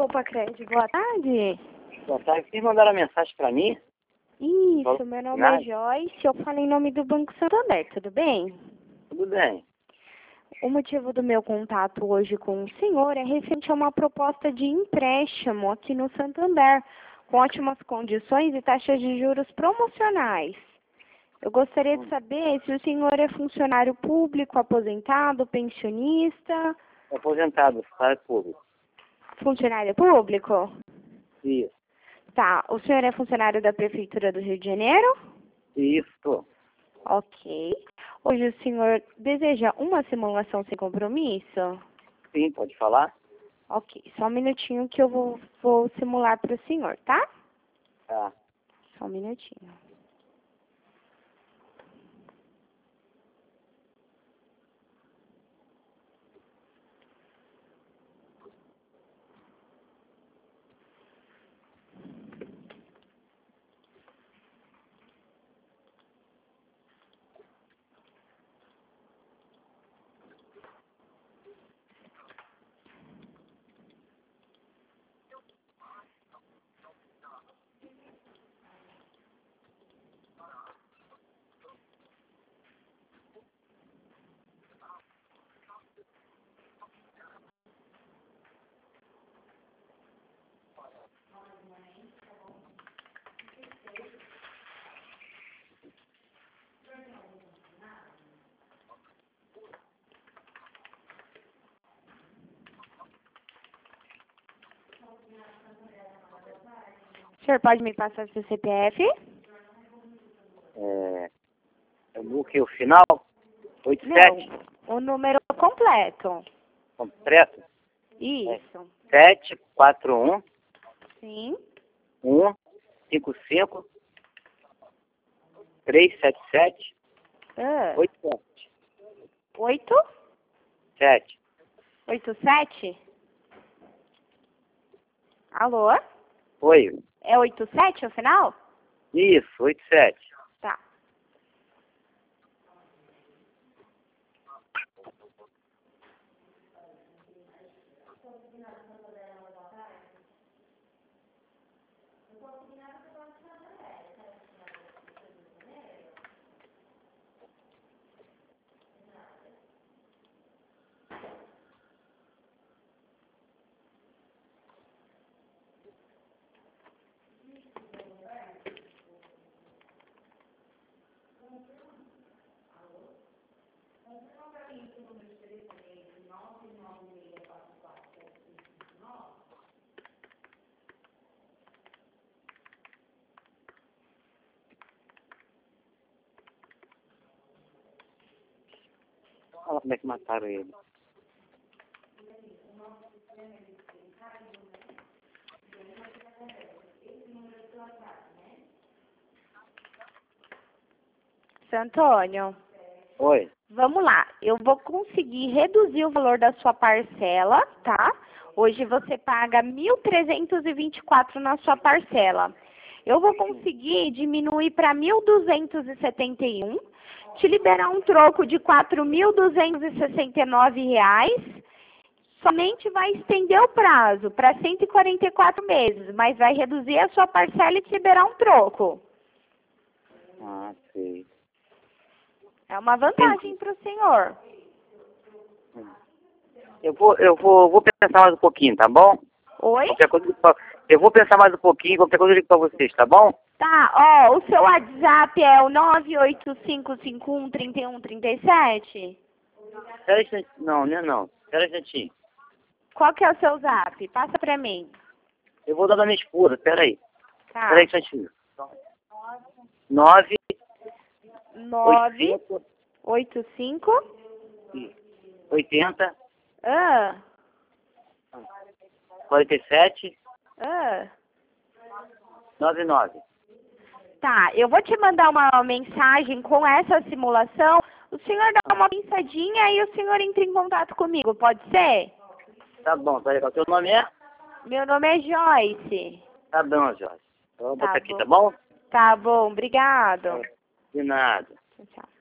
Poupa Crédito, boa tarde. Boa tarde. Vocês mandaram uma mensagem para mim? Isso, meu nome é Joyce, eu falo em nome do Banco Santander, tudo bem? Tudo bem. O motivo do meu contato hoje com o senhor é referente a uma proposta de empréstimo aqui no Santander, com ótimas condições e taxas de juros promocionais. Eu gostaria de saber se o senhor é funcionário público, aposentado, pensionista. Aposentado, funcionário público. Funcionário público? Isso. Tá. O senhor é funcionário da Prefeitura do Rio de Janeiro? Isso. Ok. Hoje o senhor deseja uma simulação sem compromisso? Sim, pode falar? Ok. Só um minutinho que eu vou simular para o senhor, tá? Tá. Só um minutinho. O senhor pode me passar seu CPF? O final? 87? Não, o número completo. Completo? Isso. 741 Sim. 155 377 Ah. 87. 8? 7. 87? Alô? Oi. É 87 o final? Isso, 87. Tá. Olha como é que mataram ele. Seu Antônio, Oi. vamos lá. Eu vou conseguir reduzir o valor da sua parcela, tá? Hoje você paga 1.324 na sua parcela. Eu vou conseguir diminuir para 1.271, te liberar um troco de R$ 4.269. Somente vai estender o prazo para 144 meses, mas vai reduzir a sua parcela e te liberar um troco. Ah, sei. É uma vantagem para o senhor. Vou pensar mais um pouquinho, tá bom? Oi? Qualquer coisa, eu vou pensar mais um pouquinho, qualquer coisa eu ligo pra vocês, tá bom? Tá, ó, o seu WhatsApp é o 985513137? Espera um instantinho. Não, não é não. Espera um instantinho. Qual que é o seu zap? Passa pra mim. Eu vou dar da minha esposa, espera aí. Tá. Espera aí um instantinho. 9, 985 80, Ah, 47, ah. 99. Tá, eu vou te mandar uma mensagem com essa simulação. O senhor dá uma pensadinha e o senhor entra em contato comigo, pode ser? Tá bom, tá legal. Teu nome é? Meu nome é Joyce. Tá bom, Jorge. Então, eu vou Tá botar aqui, bom. tá bom? Tá bom, obrigado. De nada. Tchau, tchau.